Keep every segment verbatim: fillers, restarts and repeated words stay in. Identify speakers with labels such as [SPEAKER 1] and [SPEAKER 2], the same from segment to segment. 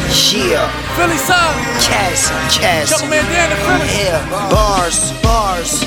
[SPEAKER 1] Yeah.
[SPEAKER 2] Philly song.
[SPEAKER 1] Cass, Cass.
[SPEAKER 2] Chuck man down in Philly.
[SPEAKER 1] Yeah. Bars, bars.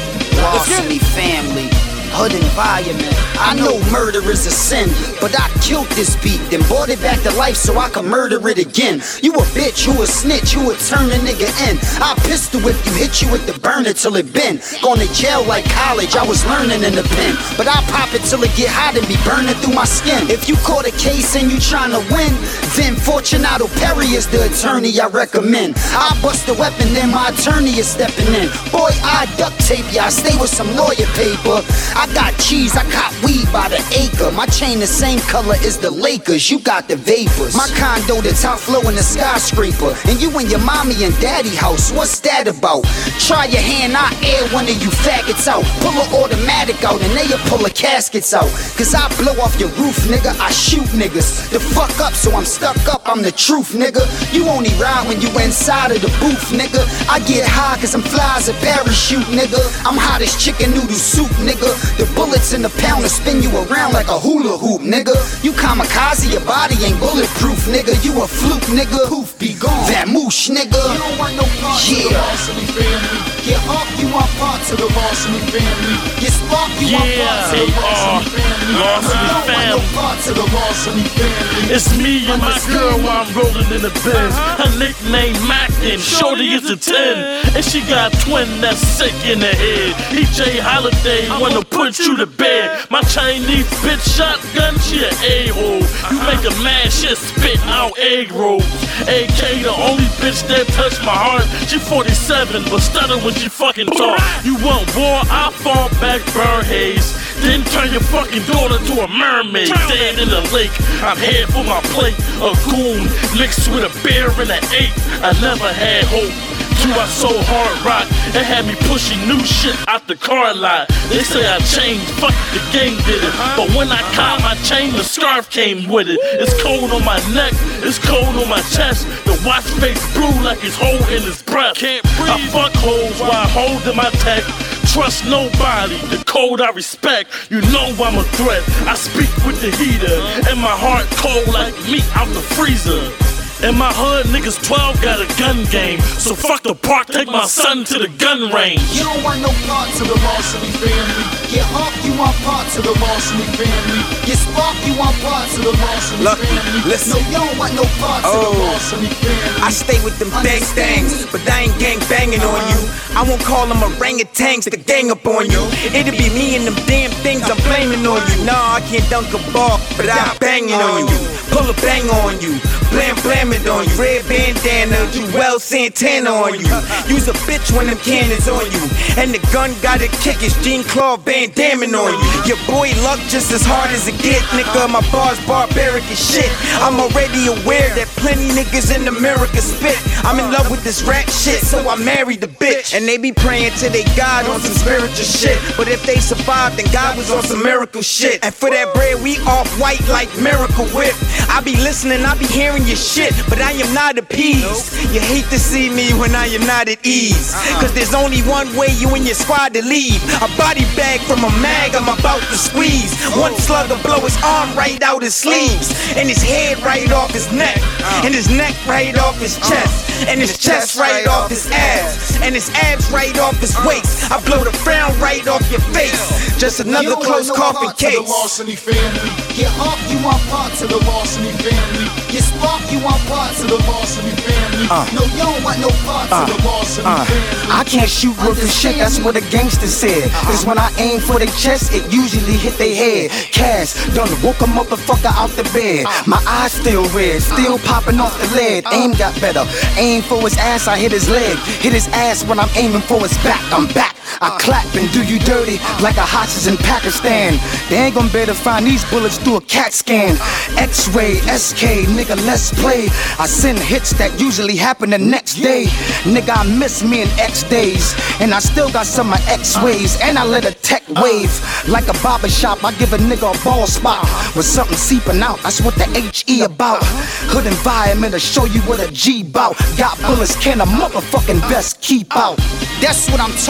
[SPEAKER 1] Larceny family. Hood environment. I know murder is a sin, but I killed this beat, then brought it back to life so I could murder it again. You a bitch, you a snitch, you would turn a nigga in. I pistol whip you, hit you with the burner till it bend. Going to jail like college, I was learning in the pen. But I pop it till it get hot and be burning through my skin. If you caught a case and you tryna win, then Fortunato Perry is the attorney I recommend. I bust the weapon, then my attorney is stepping in. Boy, I duct tape ya, I stay with some lawyer paper. I got cheese, I cop weed by the acre. My chain the same color as the Lakers, you got the vapors. My condo the top floor in the skyscraper. And you and your mommy and daddy house, what's that about? Try your hand, I air one of you faggots out. Pull an automatic out and they'll pull the caskets out. Cause I blow off your roof, nigga, I shoot niggas. The fuck up, so I'm stuck up, I'm the truth, nigga. You only ride when you inside of the booth, nigga. I get high cause I'm fly as a parachute, nigga. I'm hot as chicken noodle soup, nigga. The bullets in the pound will spin you around like a hula hoop, nigga. You kamikaze, your body ain't bulletproof, nigga. You a fluke, nigga. Poof, be gone. That moosh, nigga. You don't want no parts yeah. of the Larceny family. Get off, you want parts of the Larceny family. Get spark, you
[SPEAKER 3] yeah,
[SPEAKER 1] want parts of the Larceny family.
[SPEAKER 3] Larceny
[SPEAKER 1] you don't
[SPEAKER 3] family.
[SPEAKER 1] want no parts of the Larceny family.
[SPEAKER 3] It's me and my girl while I'm rolling in the Benz. Her nickname Mackin, shorty is a ten. And she got a twin that's sick in the head. E J Holiday wanna put you to bed. My Chinese bitch shotgun, she an a-hole. You make a mad shit spit out egg rolls. A K the only bitch that touched my heart. She forty-seven but stutter when she fucking talk. You want war, I fall back, burn haze. Then turn your fucking daughter to a mermaid. Dead in the lake, I'm head for my plate. A goon mixed with a bear and an ape. I never had hope. Till I sold hard rock, it had me pushing new shit out the car lot. They say I changed, fuck the gang did it. But when I caught my chain, the scarf came with it. It's cold on my neck, it's cold on my chest. The watch face blue like it's holding his breath. I fuck hoes while holding my tech. Trust nobody, the code I respect. You know I'm a threat, I speak with the heater. And my heart cold like meat out the freezer. In my hood, niggas twelve got a gun game. So fuck the park, take my son to the gun range.
[SPEAKER 1] You don't want no parts of the Larceny family. Get off, you want parts of the Larceny family. Get spark, you want parts of the Larceny
[SPEAKER 4] Look,
[SPEAKER 1] family.
[SPEAKER 4] listen.
[SPEAKER 1] No, you don't want no parts
[SPEAKER 4] oh,
[SPEAKER 1] of the Larceny family.
[SPEAKER 4] I stay with them bang things, but I ain't gang banging on you. I won't call them orangutans to gang up on you. It'll be me and them damn things I'm blaming on you. Nah, I can't dunk a ball, but I'm banging on you. Pull a bang on you, blam blam it on you. Red bandana, Joel Santana on you. Use a bitch when them cannons on you. And the gun got a kick, it's Jean-Claude Van Damme on you. Your boy luck just as hard as it get, nigga. My bars barbaric as shit. I'm already aware that plenty niggas in America spit. I'm in love with this rap shit, so I married the bitch. And they be praying to they God on some spiritual shit. But if they survive, then God was on some miracle shit. And for that bread, we off white like Miracle Whip. I be listening, I be hearing your shit, but I am not appeased. You hate to see me when I am not at ease. Cause there's only one way you and your squad to leave. A body bag from a mag I'm about to squeeze. One slug will blow his arm right out his sleeves. And his head right off his neck. And his neck right off his chest. And his chest right off his abs. And his abs right off his waist. I blow the frown right off your face. Just another close coffin case.
[SPEAKER 1] Larceny family. Get off, you want parts of the Larceny family. Get spark, you want parts of the Larceny family. Uh, no, you don't want no parts uh, of the Larceny uh, family.
[SPEAKER 5] I can't shoot with the shit, that's what a gangster said. Cause when I aim for their chest, it usually hit their head. Cass done woke a motherfucker out the bed. My eyes still red, still popping off the lead. Aim got better, aim for his ass, I hit his leg. Hit his ass when I'm aiming for his back, I'm back. I clap and do you dirty like a hostage in Pakistan. They ain't gonna be able to find these bullets through a CAT scan. X-ray, S K, nigga, let's play. I send hits that usually happen the next day. Nigga, I miss me in X days. And I still got some of X ways. And I let a tech wave. Like a barber shop, I give a nigga a ball spot with something seeping out, that's what the H E about. Hood environment to show you what a G bout. Got bullets, can a motherfucking best keep out.
[SPEAKER 1] That's what I'm talking about.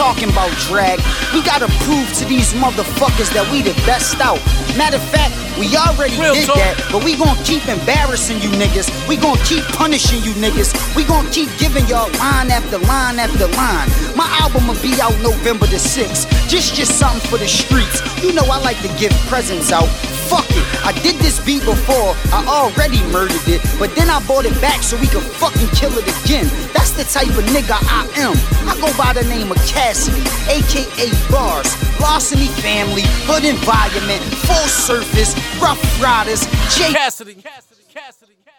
[SPEAKER 1] about drag. We gotta prove to these motherfuckers that we the best out. Matter of fact, we already
[SPEAKER 2] Real
[SPEAKER 1] did
[SPEAKER 2] talk.
[SPEAKER 1] that, but we gon' keep embarrassing you niggas. We gon' keep punishing you niggas. We gon' keep giving y'all line after line after line. My album will be out November the sixth. Just just something for the streets. You know I like to give presents out. Fuck it, I did this beat before, I already murdered it, but then I bought it back so we could fucking kill it again. That's the type of nigga I am. I go by the name of Cassidy, aka Bars, Larceny Family, Hood Environment, Full Surface, Rough Riders, J.
[SPEAKER 2] Cassidy. Cassidy.